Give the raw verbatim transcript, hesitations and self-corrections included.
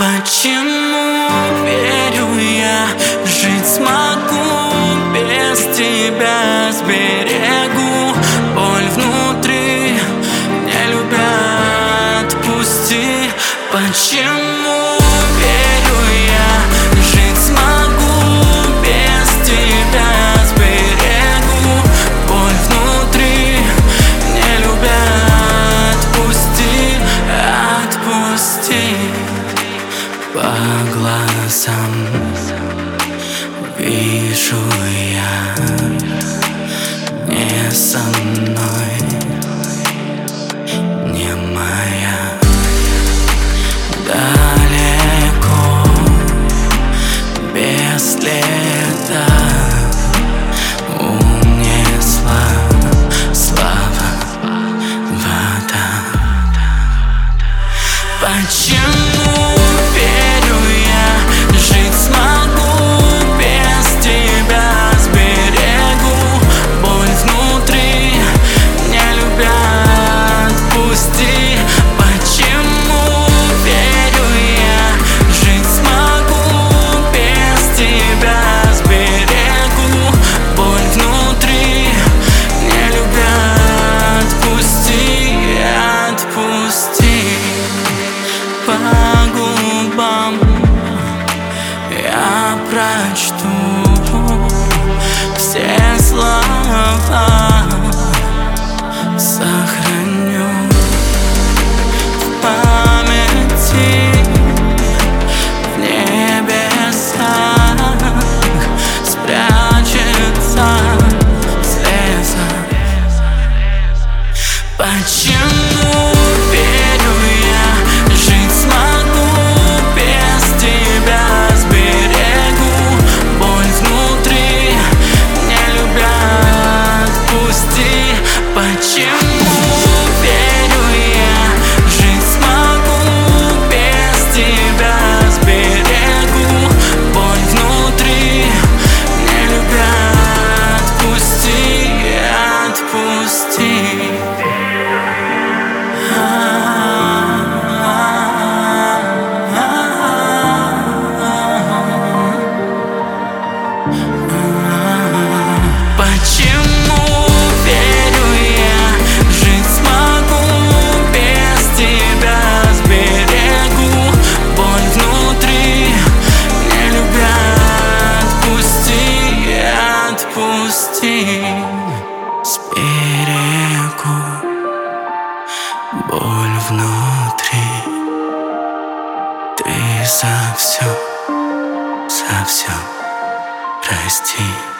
Почему верю я, жить смогу без тебя, сберегу боль внутри, не любя, отпусти. Почему верю я, жить смогу без тебя, сберегу боль внутри, не любя, отпусти, отпусти. По глазам вижу я, не со мной, не моя. Далеко, без следа унесла слава вода. Почему верю я, жить смогу без тебя, сберегу боль внутри, не любя, отпусти. Почему верю я, жить смогу без тебя, сберегу боль внутри, не любя, отпусти, отпусти. По губам я прочту все слова, сохраню в памяти, в небесах спрячется слеза. Почему верю я, жить смогу без тебя, сберегу боль внутри, не любя, отпусти. Почему верю я, жить смогу без тебя, сберегу боль внутри, не любя, отпусти, отпусти. Почему верю я, жить смогу без тебя, сберегу боль внутри, не любя, отпусти, отпусти. Сберегу боль внутри, ты за все, за все прости.